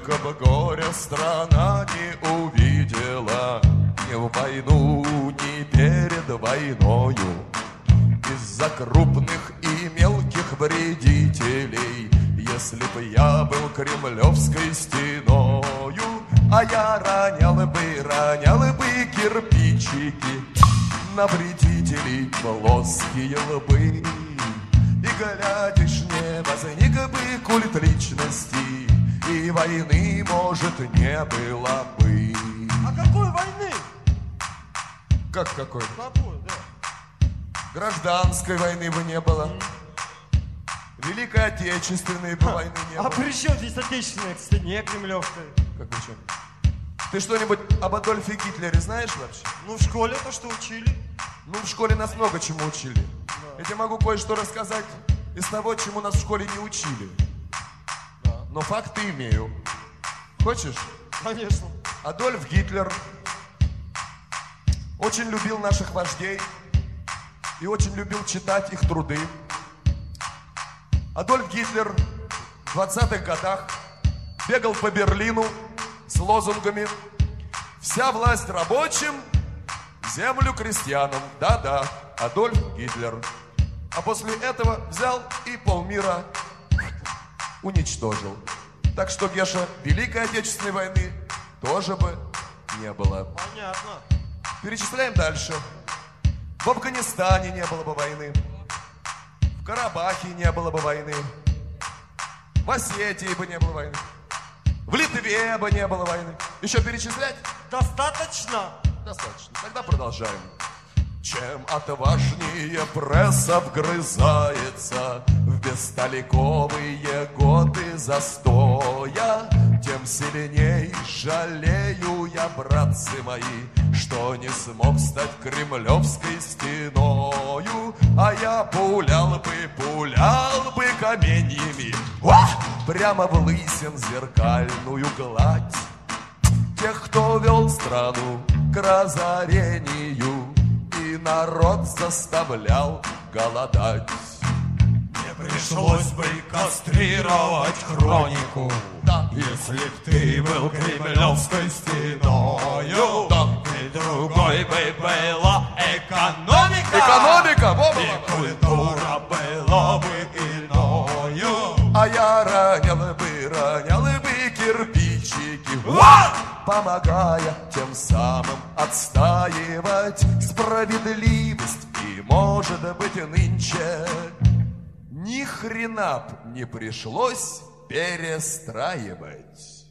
Сколько бы горя страна не увидела, ни в войну, ни перед войною. Из-за крупных и мелких вредителей, если бы я был кремлевской стеною, а я ронял бы кирпичики на вредителей плоские лбы. И, глядишь, не возник бы культ личности, и войны, может, не было бы. А какой войны? Как какой? Какой, да. Гражданской войны бы не было. Великой Отечественной бы войны не было. А при чем здесь отечественная, кстати, не кремлевская? Как при чем? Ты что-нибудь об Адольфе Гитлере знаешь вообще? Ну, в школе то, что учили. Ну, в школе нас много чему учили. Да. Я тебе могу кое-что рассказать из того, чему нас в школе не учили. Да. Но факты имею. Хочешь? Конечно. Адольф Гитлер очень любил наших вождей и очень любил читать их труды. Адольф Гитлер в 20-х годах бегал по Берлину с лозунгами «Вся власть рабочим, землю крестьянам». Да-да, Адольф Гитлер. А после этого взял и полмира уничтожил. Так что, Геша, Великой Отечественной войны тоже бы не было. Понятно. Перечисляем дальше. В Афганистане не было бы войны. В Карабахе не было бы войны. В Осетии бы не было войны. В Литве бы не было войны. Еще перечислять? Достаточно? Достаточно. Тогда продолжаем. Чем отважнее пресса вгрызается в бестолковые годы застоя, тем сильней жалею я, братцы мои, что не смог стать кремлевской стеною. А я пулял бы каменьями прямо в лысин зеркальную гладь тех, кто вел страну к разорению и народ заставлял голодать. Мне пришлось бы кастрировать хронику, Да. если б ты был кремлевской стеною. Да. И другой бы была экономика, Экономика! Во-во-во. и культура была бы иною. А я ронял бы кирпичики, помогая тем самым отстаивать справедливость. И, может быть, нынче ни хрена б не пришлось перестраивать.